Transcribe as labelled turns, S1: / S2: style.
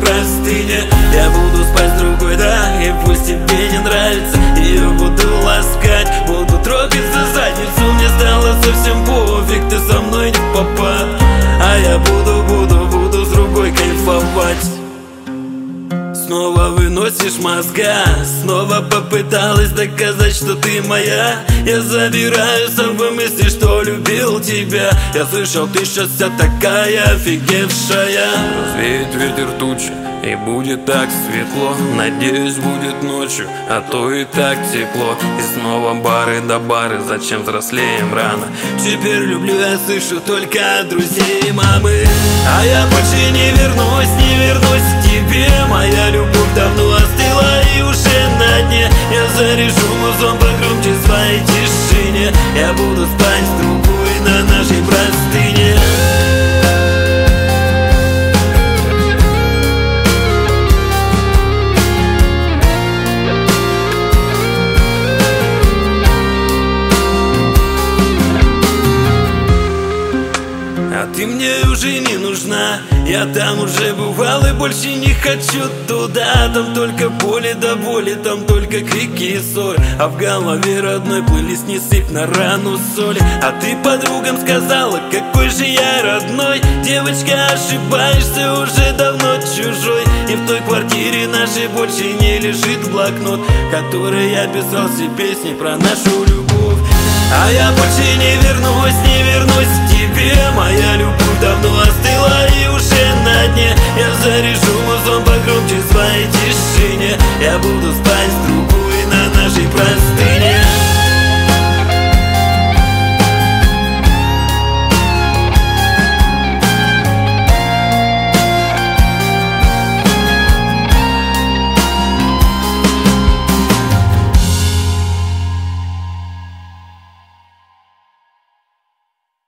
S1: простыне. Я буду спать с другой, да, и пусть тебе не нравится. Ее буду ласкать, буду трогать за задницу. Мне стало совсем пофиг, ты со мной не в попад. А я буду с другой кайфовать. Снова выносишь мозга, снова попыталась доказать, что ты моя. Я забираю с собой мысли, что любил тебя. Я слышал, ты сейчас вся такая офигевшая.
S2: Развеет ветер тучи, и будет так светло. Надеюсь, будет ночью, а то и так тепло. И снова бары да бары, зачем взрослеем рано?
S1: Теперь люблю, я слышу только от друзей и мамы. А я больше не вернусь к тебе. Моя любовь давно остыла и уже на дне. Я заряжу музон погромче в своей тишине. Я буду спать с другой на нашей простыне. Ты мне уже не нужна, я там уже бывал и больше не хочу туда. Там только боли до боли, там только крики и ссоры. А в голове родной плейлист не сыпь на рану соли. А ты подругам сказала, какой же я родной. Девочка, ошибаешься, уже давно чужой. И в той квартире нашей больше не лежит блокнот, который я писал все песни про нашу любовь. А я больше не вернусь к тебе. Моя любовь давно